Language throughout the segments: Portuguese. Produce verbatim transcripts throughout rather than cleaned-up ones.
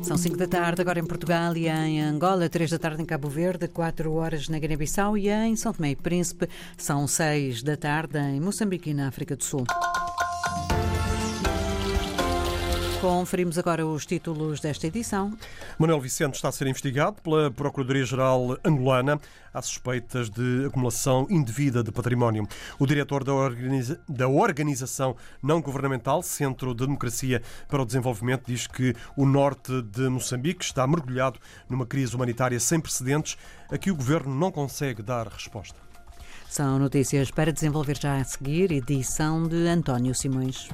São cinco da tarde, agora em Portugal e em Angola, três da tarde em Cabo Verde, quatro horas na Guiné-Bissau e em São Tomé e Príncipe, são seis da tarde em Moçambique e na África do Sul. Conferimos agora os títulos desta edição. Manuel Vicente está a ser investigado pela Procuradoria-Geral angolana. Há suspeitas de acumulação indevida de património. O diretor da, organiza... da organização não-governamental Centro de Democracia para o Desenvolvimento diz que o norte de Moçambique está mergulhado numa crise humanitária sem precedentes a que o governo não consegue dar resposta. São notícias para desenvolver já a seguir, edição de António Simões.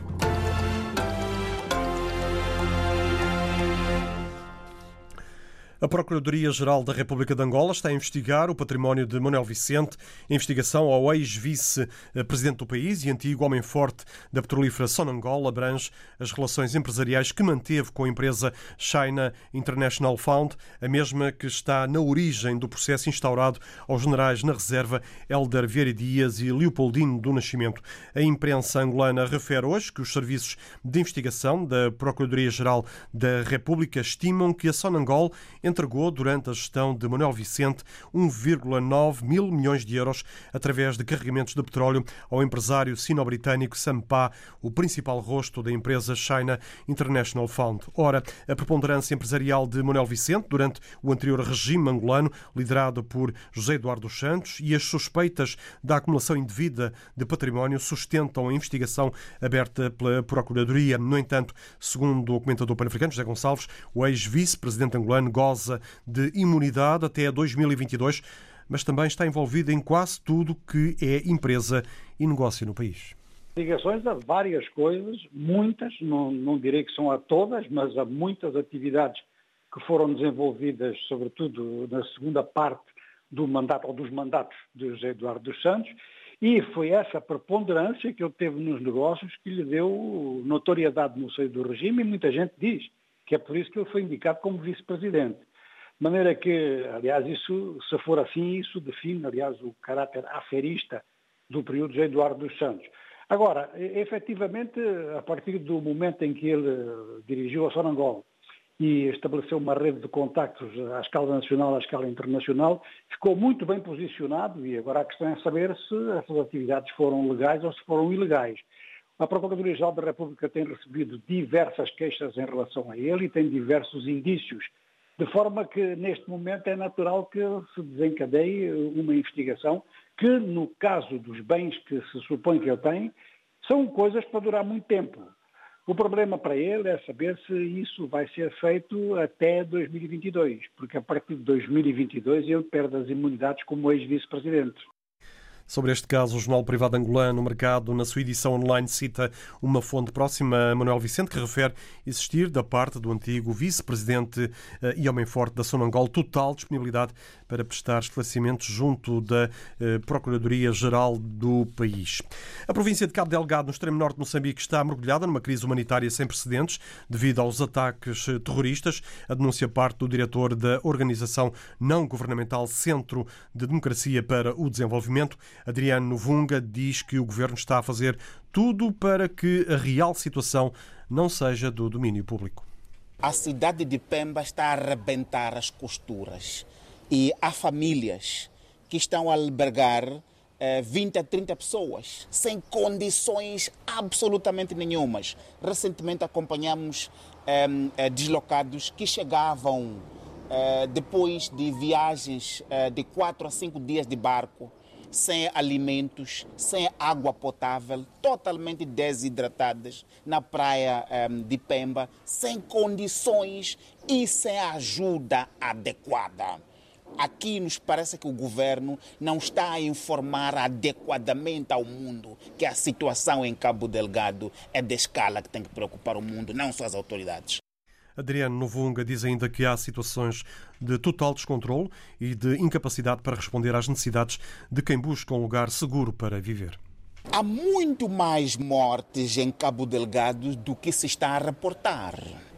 A Procuradoria-Geral da República de Angola está a investigar o património de Manuel Vicente, a investigação ao ex-vice-presidente do país e antigo homem forte da petrolífera Sonangol abrange as relações empresariais que manteve com a empresa China International Fund, a mesma que está na origem do processo instaurado aos generais na reserva Hélder Vieira Dias e Leopoldino do Nascimento. A imprensa angolana refere hoje que os serviços de investigação da Procuradoria-Geral da República estimam que a Sonangol entregou durante a gestão de Manuel Vicente um vírgula nove mil milhões de euros através de carregamentos de petróleo ao empresário sino-britânico Sampa, o principal rosto da empresa China International Fund. Ora, a preponderância empresarial de Manuel Vicente durante o anterior regime angolano, liderado por José Eduardo dos Santos, e as suspeitas da acumulação indevida de património sustentam a investigação aberta pela Procuradoria. No entanto, segundo o comentador pan-africano José Gonçalves, o ex-vice-presidente angolano goza de imunidade até dois mil e vinte e dois, mas também está envolvido em quase tudo que é empresa e negócio no país. Ligações a várias coisas, muitas, não, não direi que são a todas, mas a muitas atividades que foram desenvolvidas, sobretudo na segunda parte do mandato, ou dos mandatos de José Eduardo dos Santos, e foi essa preponderância que ele teve nos negócios que lhe deu notoriedade no seio do regime, e muita gente diz que é por isso que ele foi indicado como vice-presidente. De maneira que, aliás, isso, se for assim, isso define, aliás, o caráter aferista do período de José Eduardo dos Santos. Agora, efetivamente, a partir do momento em que ele dirigiu a Sonangol e estabeleceu uma rede de contactos à escala nacional, à escala internacional, ficou muito bem posicionado e agora a questão é saber se essas atividades foram legais ou se foram ilegais. A Procuradoria-Geral da República tem recebido diversas queixas em relação a ele e tem diversos indícios, de forma que neste momento é natural que se desencadeie uma investigação que, no caso dos bens que se supõe que ele tem, são coisas para durar muito tempo. O problema para ele é saber se isso vai ser feito até dois mil e vinte e dois, porque a partir de dois mil e vinte e dois ele perde as imunidades como ex-vice-presidente. Sobre este caso, o Jornal Privado Angolano, o Mercado, na sua edição online, cita uma fonte próxima a Manuel Vicente que refere existir, da parte do antigo vice-presidente e homem forte da Sonangol, total disponibilidade para prestar esclarecimentos junto da Procuradoria-Geral do país. A província de Cabo Delgado, no extremo norte de Moçambique, está mergulhada numa crise humanitária sem precedentes devido aos ataques terroristas. A denúncia parte do diretor da organização não-governamental Centro de Democracia para o Desenvolvimento. Adriano Novunga diz que o governo está a fazer tudo para que a real situação não seja do domínio público. A cidade de Pemba está a arrebentar as costuras e há famílias que estão a albergar eh, vinte a trinta pessoas sem condições absolutamente nenhumas. Recentemente acompanhamos eh, deslocados que chegavam eh, depois de viagens eh, de quatro a cinco dias de barco, sem alimentos, sem água potável, totalmente desidratadas na praia um, de Pemba, sem condições e sem ajuda adequada. Aqui nos parece que o governo não está a informar adequadamente ao mundo que a situação em Cabo Delgado é de escala que tem que preocupar o mundo, não só as autoridades. Adriano Novunga diz ainda que há situações de total descontrole e de incapacidade para responder às necessidades de quem busca um lugar seguro para viver. Há muito mais mortes em Cabo Delgado do que se está a reportar.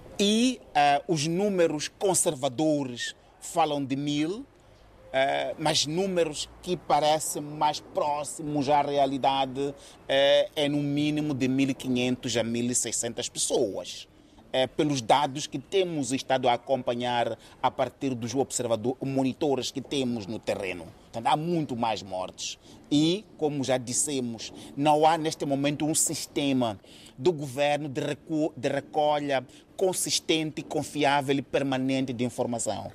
E uh, os números conservadores falam de mil, uh, mas números que parecem mais próximos à realidade uh, é no mínimo de mil e quinhentas a mil e seiscentas pessoas. eh, pelos dados que temos estado a acompanhar a partir dos observadores, monitores que temos no terreno. Portanto, há muito mais mortes. E, como já dissemos, não há neste momento um sistema do governo de, recu- de recolha consistente, confiável e permanente de informação.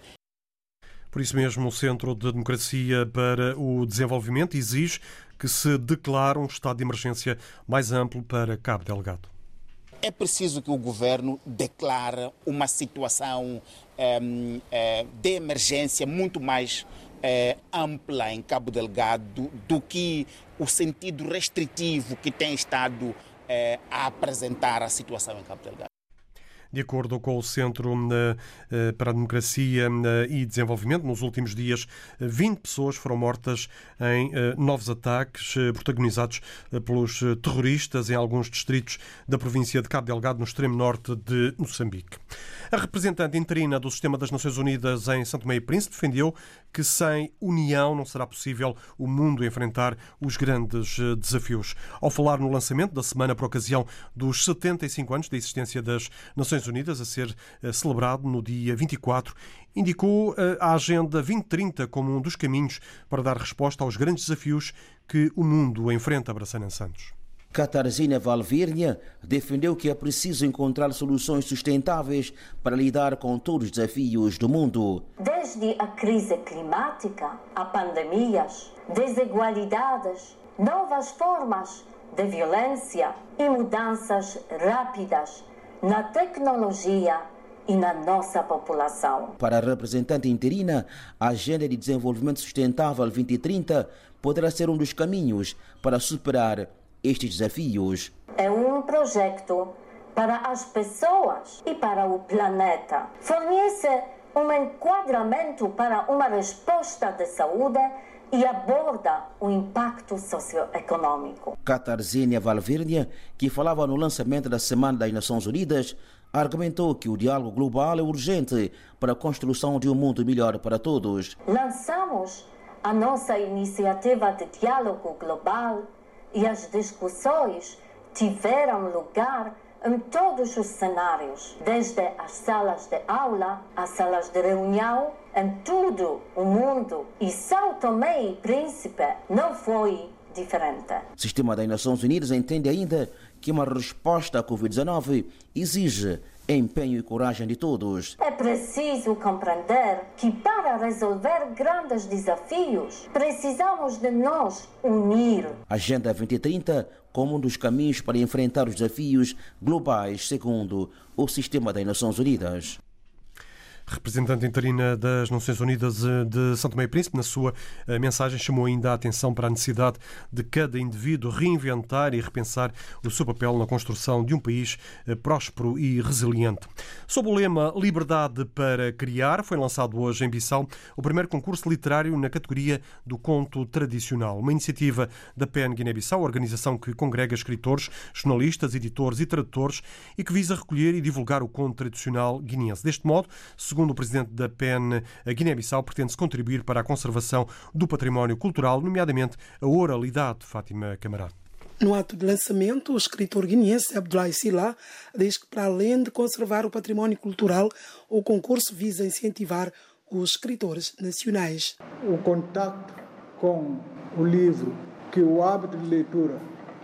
Por isso mesmo, o Centro de Democracia para o Desenvolvimento exige que se declare um estado de emergência mais amplo para Cabo Delgado. É preciso que o governo declare uma situação um, um, de emergência muito mais um, ampla em Cabo Delgado do que o sentido restritivo que tem estado um, a apresentar a situação em Cabo Delgado. De acordo com o Centro para a Democracia e Desenvolvimento, nos últimos dias, vinte pessoas foram mortas em novos ataques protagonizados pelos terroristas em alguns distritos da província de Cabo Delgado, no extremo norte de Moçambique. A representante interina do Sistema das Nações Unidas em São Tomé e Príncipe defendeu que sem união não será possível o mundo enfrentar os grandes desafios. Ao falar no lançamento da semana por ocasião dos setenta e cinco anos da existência das Nações Unidas, a ser celebrado no dia vinte e quatro, indicou a Agenda vinte trinta como um dos caminhos para dar resposta aos grandes desafios que o mundo enfrenta. Braçana Santos. Katarzyna Valvirnia defendeu que é preciso encontrar soluções sustentáveis para lidar com todos os desafios do mundo. Desde a crise climática, a pandemias, desigualdades, novas formas de violência e mudanças rápidas na tecnologia e na nossa população. Para a representante interina, a Agenda de Desenvolvimento Sustentável vinte trinta poderá ser um dos caminhos para superar estes desafios. É um projeto para as pessoas e para o planeta. Fornece um enquadramento para uma resposta de saúde e aborda o impacto socioeconômico. Katarzyna Valvirnia, que falava no lançamento da Semana das Nações Unidas, argumentou que o diálogo global é urgente para a construção de um mundo melhor para todos. Lançamos a nossa iniciativa de diálogo global e as discussões tiveram lugar em todos os cenários, desde as salas de aula às salas de reunião, em todo o mundo. E São Tomé e Príncipe não foi diferente. O Sistema das Nações Unidas entende ainda que uma resposta à covid dezenove exige empenho e coragem de todos. É preciso compreender que para resolver grandes desafios, precisamos de nos unir. Agenda vinte trinta como um dos caminhos para enfrentar os desafios globais, segundo o Sistema das Nações Unidas. Representante interina das Nações Unidas de São Tomé e Príncipe, na sua mensagem, chamou ainda a atenção para a necessidade de cada indivíduo reinventar e repensar o seu papel na construção de um país próspero e resiliente. Sob o lema Liberdade para Criar, foi lançado hoje em Bissau o primeiro concurso literário na categoria do conto tradicional. Uma iniciativa da P E N Guiné-Bissau, organização que congrega escritores, jornalistas, editores e tradutores e que visa recolher e divulgar o conto tradicional guineense. Deste modo, segundo o presidente da P E N Guiné-Bissau, pretende-se contribuir para a conservação do património cultural, nomeadamente a oralidade. Fátima Camará. No ato de lançamento, o escritor guineense Abdoulaye Sylla diz que, para além de conservar o património cultural, o concurso visa incentivar os escritores nacionais. O contacto com o livro, que o hábito de leitura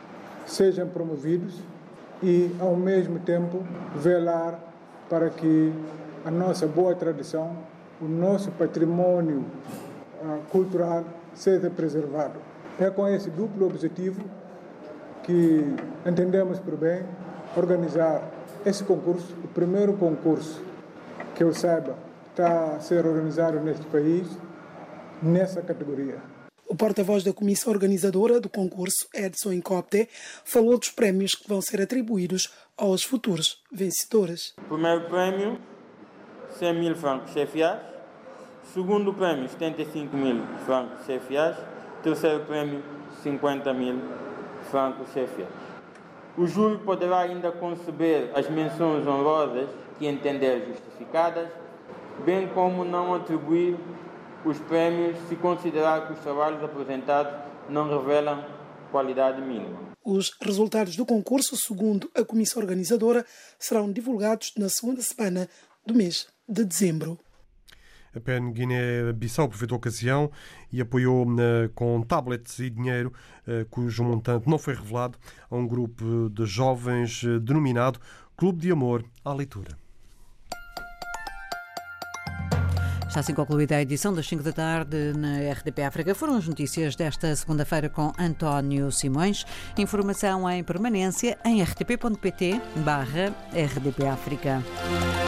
sejam promovidos e, ao mesmo tempo, velar para que a nossa boa tradição, o nosso patrimônio uh, cultural seja preservado. É com esse duplo objetivo que entendemos por bem organizar esse concurso, o primeiro concurso que eu saiba está a ser organizado neste país, nessa categoria. O porta-voz da comissão organizadora do concurso, Edson Incopte, falou dos prémios que vão ser atribuídos aos futuros vencedores. O primeiro prémio, cem mil francos C F As. Segundo prémio, setenta e cinco mil francos C F As. Terceiro prémio, cinquenta mil francos C F As. O júri poderá ainda conceber as menções honrosas que entender justificadas, bem como não atribuir os prémios se considerar que os trabalhos apresentados não revelam qualidade mínima. Os resultados do concurso, segundo a comissão organizadora, serão divulgados na segunda semana do mês de dezembro. A P E N Guiné-Bissau aproveitou a ocasião e apoiou uh, com tablets e dinheiro, uh, cujo montante não foi revelado, a um grupo de jovens uh, denominado Clube de Amor à Leitura. Está assim concluída a edição das cinco da tarde na R D P África. Foram as notícias desta segunda-feira com António Simões. Informação em permanência em r t p ponto p t barra R D P África.